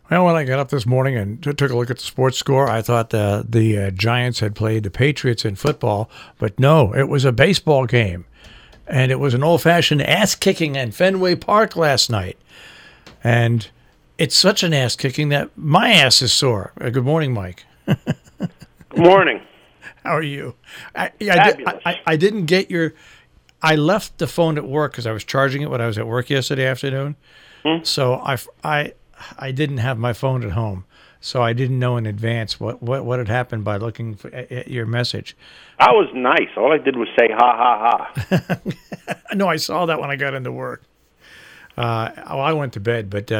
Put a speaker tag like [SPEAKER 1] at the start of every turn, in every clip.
[SPEAKER 1] Well, when I got up this morning and took a look at the sports score, I thought the Giants had played the Patriots in football, but no, it was a baseball game. And it was an old-fashioned ass-kicking at Fenway Park last night. And it's such an ass-kicking that my ass is sore. Good morning, Mike.
[SPEAKER 2] Good morning.
[SPEAKER 1] How are you?
[SPEAKER 2] Fabulous.
[SPEAKER 1] I didn't get your... I left the phone at work because I was charging it when I was at work yesterday afternoon. So I didn't have my phone at home. So I didn't know in advance what had happened by looking at your message.
[SPEAKER 2] I was nice. All I did was say ha ha ha.
[SPEAKER 1] No, I saw that when I got into work. I went to bed, but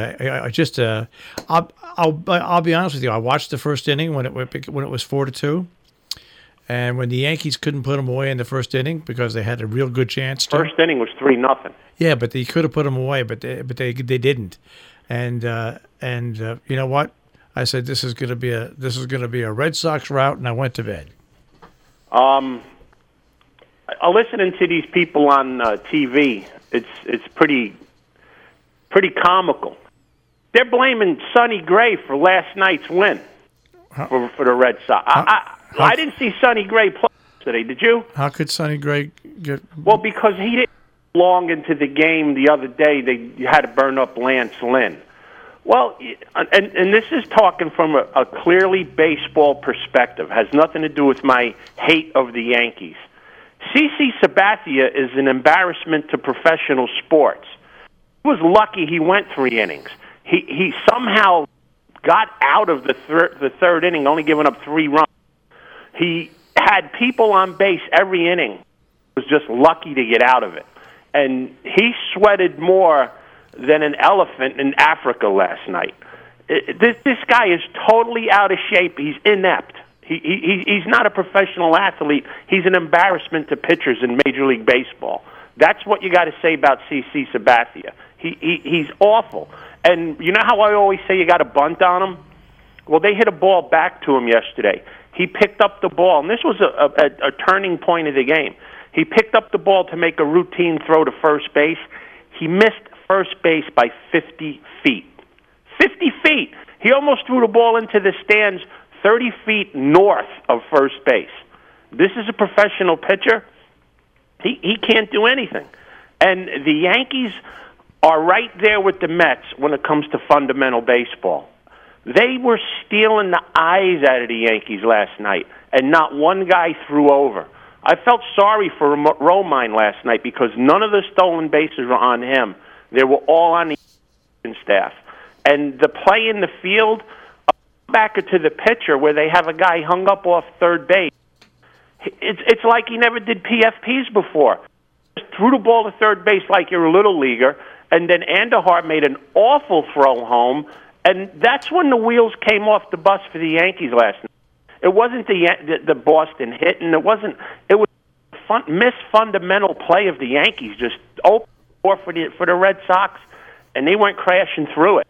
[SPEAKER 1] I'll be honest with you. I watched the first inning when it was 4-2, and when the Yankees couldn't put them away in the first inning because they had a real good chance to.
[SPEAKER 2] First inning was 3-0.
[SPEAKER 1] Yeah, but they could have put them away, but they didn't. And you know what? I said this is going to be a Red Sox route, and I went to bed.
[SPEAKER 2] I'm listening to these people on TV. It's pretty comical. They're blaming Sonny Gray for last night's win for the Red Sox. I didn't see Sonny Gray play today. Did you?
[SPEAKER 1] How could Sonny Gray get?
[SPEAKER 2] Well, because he didn't long into the game the other day. They had to burn up Lance Lynn. Well, and this is talking from a clearly baseball perspective. Has nothing to do with my hate of the Yankees. CC Sabathia is an embarrassment to professional sports. He was lucky he went 3 innings. He somehow got out of the third inning, only giving up 3 runs. He had people on base every inning. Was just lucky to get out of it. And he sweated more than an elephant in Africa last night. This guy is totally out of shape. He's inept. He's not a professional athlete. He's an embarrassment to pitchers in Major League Baseball. That's what you got to say about CC Sabathia. He's awful. And you know how I always say you got to bunt on him? Well, they hit a ball back to him yesterday. He picked up the ball, and this was a turning point of the game. He picked up the ball to make a routine throw to first base. He missed first base by 50 feet. 50 feet! He almost threw the ball into the stands 30 feet north of first base. This is a professional pitcher. He can't do anything. And the Yankees are right there with the Mets when it comes to fundamental baseball. They were stealing the eyes out of the Yankees last night, and not one guy threw over. I felt sorry for Romine last night because none of the stolen bases were on him. They were all on the staff. And the play in the field, back to the pitcher where they have a guy hung up off third base. It's like he never did PFPs before. Just threw the ball to third base like you're a little leaguer, and then Andujar made an awful throw home, and that's when the wheels came off the bus for the Yankees last night. It wasn't the Boston hit, and it was missed fundamental play of the Yankees. Just open the door for the Red Sox, and they went crashing through it.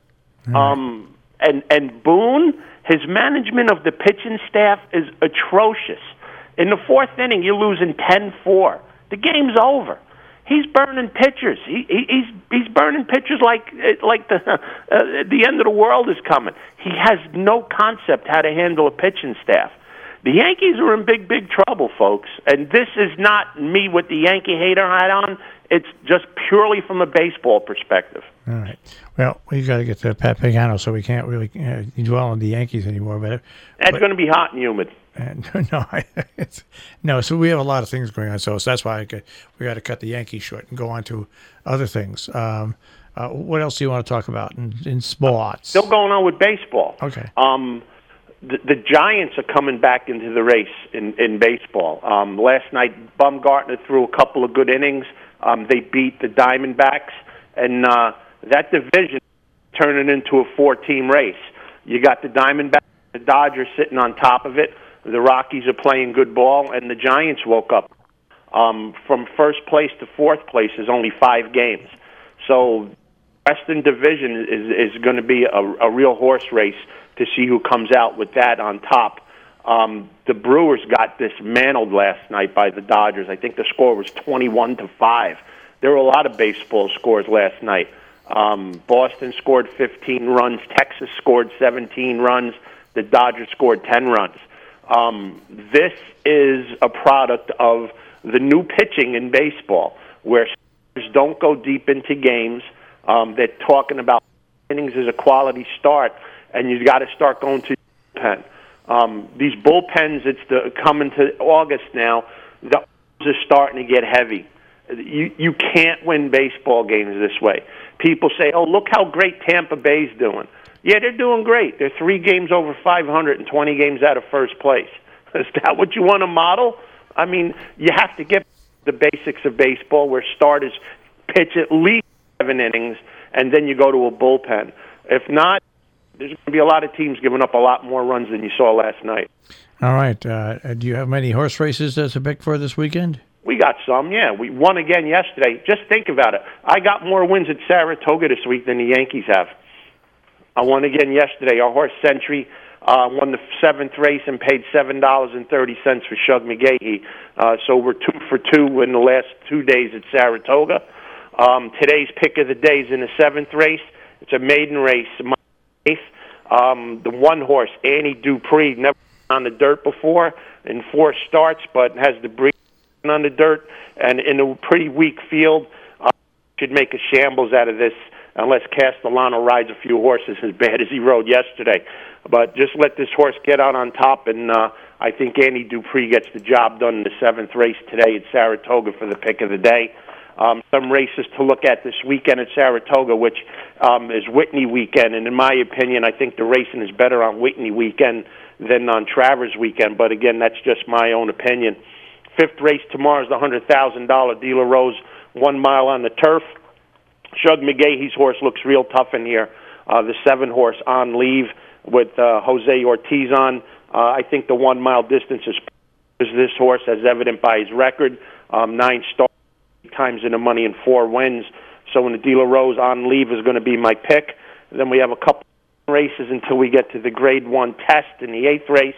[SPEAKER 2] And Boone, his management of the pitching staff is atrocious. In the fourth inning, you're losing 10-4. The game's over. He's burning pitchers. He's burning pitchers like the end of the world is coming. He has no concept how to handle a pitching staff. The Yankees are in big trouble, folks. And this is not me with the Yankee hater hat on. It's just purely from a baseball perspective.
[SPEAKER 1] All right. Well, we got to get to Pat Pagano, so we can't really dwell on the Yankees anymore. But
[SPEAKER 2] it's going to be hot and humid.
[SPEAKER 1] No. So we have a lot of things going on. So that's why we got to cut the Yankees short and go on to other things. What else do you want to talk about in sports?
[SPEAKER 2] Still going on with baseball.
[SPEAKER 1] Okay.
[SPEAKER 2] The Giants are coming back into the race in baseball. Last night, Bumgarner threw a couple of good innings. They beat the Diamondbacks, and that division is turning into a 4-team race. You got the Diamondbacks, the Dodgers sitting on top of it. The Rockies are playing good ball, and the Giants woke up. From first place to fourth place is only 5 games. So Western Division is going to be a real horse race to see who comes out with that on top. The Brewers got dismantled last night by the Dodgers. I think the score was 21-5. There were a lot of baseball scores last night. Boston scored 15 runs. Texas scored 17 runs. The Dodgers scored 10 runs. This is a product of the new pitching in baseball, where starters don't go deep into games. They're talking about innings as a quality start, and you've got to start going to the bullpen. These bullpens, coming to August now, the arms are starting to get heavy. You can't win baseball games this way. People say, oh, look how great Tampa Bay's doing. Yeah, they're doing great. They're 3 games over 500 and 20 games out of first place. Is that what you want to model? I mean, you have to get the basics of baseball where starters pitch at least 7 innings, and then you go to a bullpen. If not, there's going to be a lot of teams giving up a lot more runs than you saw last night.
[SPEAKER 1] All right. Do you have many horse races to pick for this weekend?
[SPEAKER 2] We got some, yeah. We won again yesterday. Just think about it. I got more wins at Saratoga this week than the Yankees have. I won again yesterday. Our horse Century won the 7th race and paid $7.30 for Shug McGahee. So we're 2 for 2 in the last 2 days at Saratoga. Today's pick of the day is in the 7th race. It's a maiden race. The one horse, Annie Dupree, never been on the dirt before in 4 starts, but has the breed on the dirt, and in a pretty weak field, should make a shambles out of this unless Castellano rides a few horses as bad as he rode yesterday. But just let this horse get out on top, and I think Annie Dupree gets the job done in the 7th race today at Saratoga for the pick of the day. Some races to look at this weekend at Saratoga, which is Whitney weekend, and in my opinion, I think the racing is better on Whitney weekend than on Travers weekend, but again, that's just my own opinion. 5th race tomorrow is the $100,000 De La Rose 1 mile on the turf. Shug McGahee's horse looks real tough in here. The 7 horse On Leave with Jose Ortiz on. I think the 1 mile distance is this horse, as evident by his record. 9 starts, 8 times in the money and 4 wins. So in the De La Rose, On Leave is going to be my pick. Then we have a couple races until we get to the Grade 1 test in the 8th race.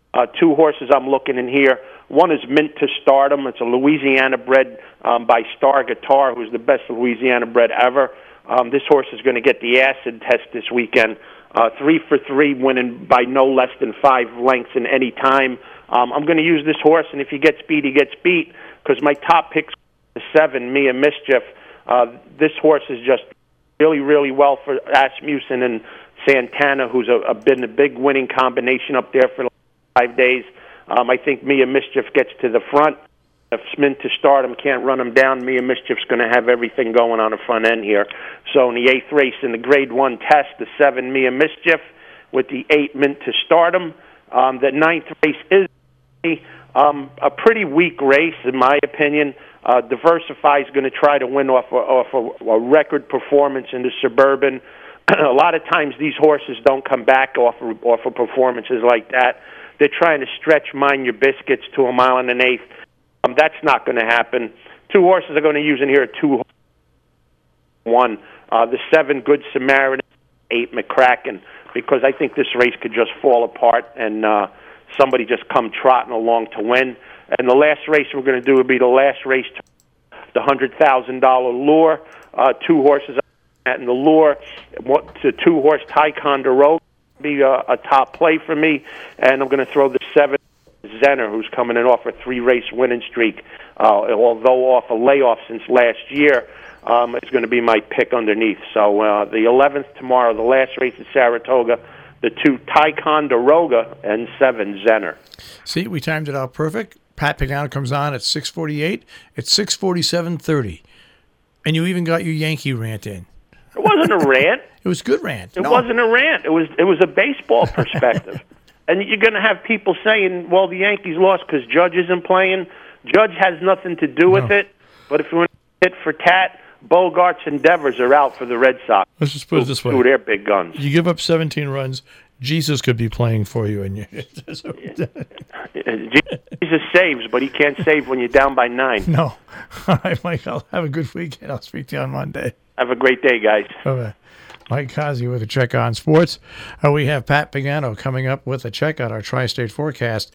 [SPEAKER 2] 2 horses I'm looking in here. One is Mint to Stardom. It's a Louisiana bred by Star Guitar, who's the best Louisiana bred ever. This horse is going to get the acid test this weekend. 3 for 3, winning by no less than 5 lengths in any time. I'm going to use this horse, and if he gets beat, he gets beat, because my top pick's 7, Mia Mischief. This horse is just really, really well for Asmussen and Santana, who's been a big winning combination up there for 5 days. I think Mia Mischief gets to the front. If Mint to Stardom can't run him down, Mia Mischief's going to have everything going on the front end here. So in the 8th race in the Grade 1 test, the 7 Mia Mischief with the 8 Mint to Stardom. The 9th race is a pretty weak race, in my opinion. Diversify is going to try to win off a record performance in the Suburban. A lot of times these horses don't come back off of performances like that. They're trying to stretch Mind Your Biscuits to 1 mile and an 1/8. That's not going to happen. 2 horses are going to use in here. 2 1. The 7 Good Samaritan, 8 McCracken, because I think this race could just fall apart and somebody just come trotting along to win. And the last race we're going to do will be the last race, the $100,000 Lure. 2 horses in the Lure. The 2 horse Ticonderoga be a top play for me, and I'm going to throw the 7 Zenner, who's coming in off a 3-race winning streak, although off a layoff since last year. Is going to be my pick underneath. So the 11th tomorrow, the last race at Saratoga, the 2 Ticonderoga and 7 Zenner.
[SPEAKER 1] See, we timed it out perfect. Pat Pagano comes on at 6:48. It's 6:47:30, and you even got your Yankee rant in.
[SPEAKER 2] It wasn't a rant.
[SPEAKER 1] It was a good rant.
[SPEAKER 2] It wasn't a rant. It was a baseball perspective. And you're going to have people saying, well, the Yankees lost because Judge isn't playing. Judge has nothing to do with it. But if you want to hit for tat, Bogarts and Devers are out for the Red Sox.
[SPEAKER 1] Let's just put it this way.
[SPEAKER 2] Two their big guns.
[SPEAKER 1] You give up 17 runs, Jesus could be playing for you. And
[SPEAKER 2] Jesus saves, but he can't save when you're down by 9.
[SPEAKER 1] No. All right, Mike, I'll have a good weekend. I'll speak to you on Monday.
[SPEAKER 2] Have a great day, guys.
[SPEAKER 1] Okay. Mike Kazi with a check on sports. We have Pat Pagano coming up with a check on our tri-state forecast